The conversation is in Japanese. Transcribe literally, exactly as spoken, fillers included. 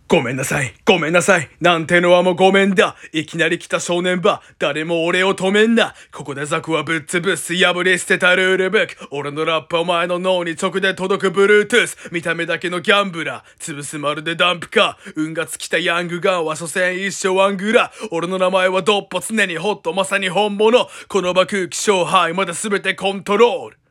ごめんなさい、ごめんなさい、なんてのはもうごめんだ。いきなり来た正念場、誰も俺を止めんな。ここでザクはぶっ潰す、破り捨てたルールブック。俺のラップはお前の脳に直で届く Bluetooth。見た目だけのギャンブラー、潰すまるでダンプカー。運が尽きたヤングガンは所詮一生アングラ。俺の名前はドッポ、常にホット、まさに本物。この場空気勝敗まで全てコントロール。